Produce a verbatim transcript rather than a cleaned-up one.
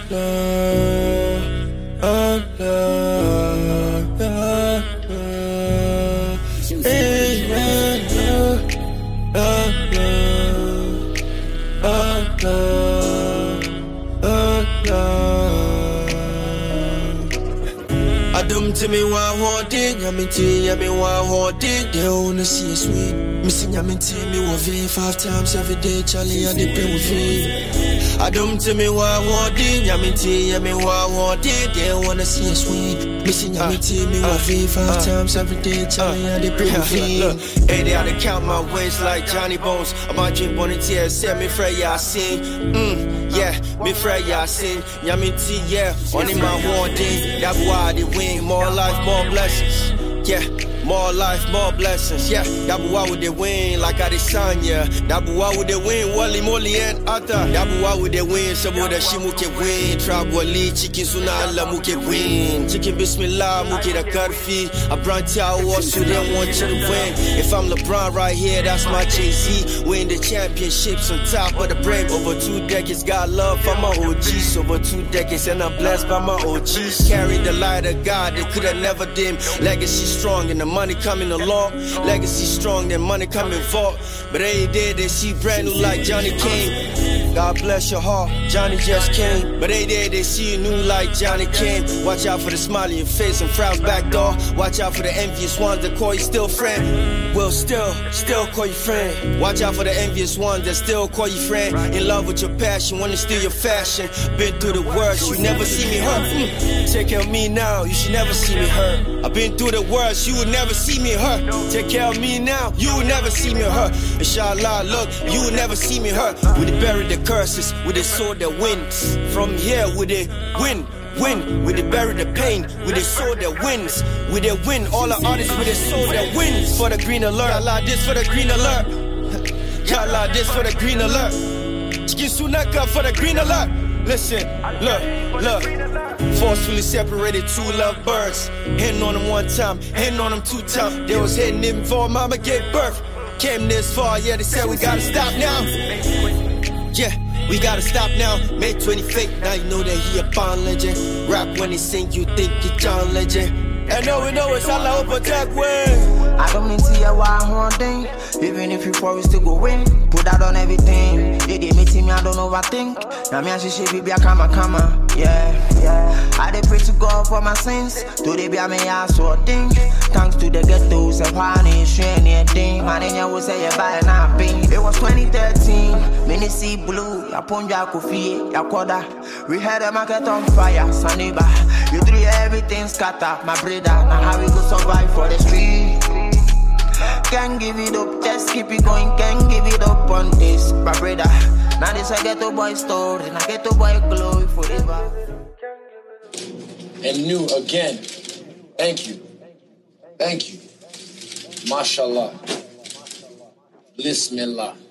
love, oh love, yeah, love. Hey, yeah, love, oh love, oh love, oh love. I don't tell me why I want it, I mean, tell me why I want it. They wanna see us sweet. Missing ya mean tell me what V five times every day, Charlie, and they pay with me. I don't tell me why I want it, ya mean tell me why I want it. They wanna see us sweet. Missing ya mean tell me what V five times every day, Charlie, and they pay with me. Look, hey, they had to count my ways like Johnny Bones. I'm out drink on the tears, say me Freya I sing. Mm, yeah, me Freya I sing. Ya mean tell yeah, only my one day. That's why they win. More life, more blessings. Yeah. More life, more blessings, yeah. That boy would they win like I design, yeah. That boy would they win, Wally Molly and Ata. That boy would they win, so would that she muke win. Trap Wally, chicken suna la muke win. Chicken bismillah, muke da karfi. A brand tower, so they want you to win. If I'm LeBron right here, that's my Jay-Z. Win the championships on top of the break. Over two decades, got love for my O Gs. Over two decades, and I'm blessed by my O Gs. Carry the light of God, they could have never dim. Legacy strong in the money coming along, legacy strong, then money coming forth. But every day they see brand new like Johnny King. God bless your heart, Johnny just came. But every day they see you new like Johnny came. Watch out for the smile in your face and frowns back door. Watch out for the envious ones that call you still friend. Will still, still call you friend. Watch out for the envious ones that still call you friend. In love with your passion, wanna steal your fashion. Been through the worst, you never see me hurt. Mm. Take care of me now, you should never see me hurt. I've been through the worst, you would never see me hurt. Take care of me now, you will never see me hurt. Inshallah, look, you will never see me hurt. We they bury the curses with the sword that wins. From here, we they win, win. We they bury the pain with the sword that wins. We they win, all the artists with the sword that wins. For the green alert, Allah, this for the green alert. Allah, this for the green alert. Chicken Sunaka for the green alert. Listen, look, look. Forcefully separated two love birds. Hitting on them one time, hitting on them two times. They was hitting him before mama gave birth. Came this far, yeah, they said we gotta stop now. Yeah, we gotta stop now. May twenty-fifth, now you know that he a Bond legend. Rap when he sing, you think he John Legend. And now we know it's all over attack way. I don't mean to hear why I'm haunting. Even if you promise to go win, put that on everything. They did me to me, I don't overthink. Now me and she should be a kama kama. Yeah, yeah. I did pray to God for my sins. Today be a me ass or thing. Thanks to the ghettos and punish anything. My name will say you buy an pain. It was twenty thirteen. Mini see blue. Ya ponja kofi, ya koda. We had a market on fire, Saniba. You threw everything scatter, my brother. Now how we go survive for the street? Can't give it up, just keep it going. Can't give it up on this, my brother. Now this a ghetto boy story, and a ghetto boy glory forever. And new again. Thank you. Thank you. Mashallah. Bismillah.